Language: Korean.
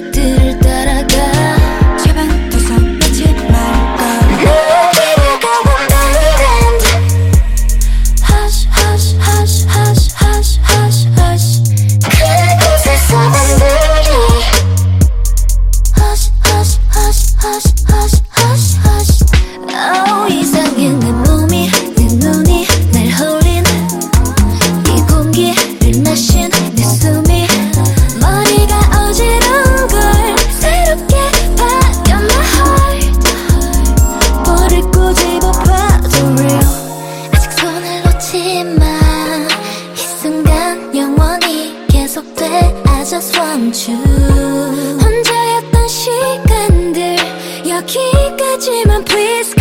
빛들을 따라가. 제발 두 손 놓지 말고 너에게 가본 island. Hush hush hush hush hush hush hush. 그곳에서 만들리. Hush hush hush hush hush hush hush. Oh, 이상해 내 몸이 내 눈이 날 홀린 이 공기를 마신 내 숨이 머리가 어지러운 걸 새롭게 바뀌어 my heart. 볼을 꼬집어 봐도 real. 아직 손을 놓지 마. 이 순간 영원히 계속돼. I just want you. 혼자였던 시간들 여기까지만 please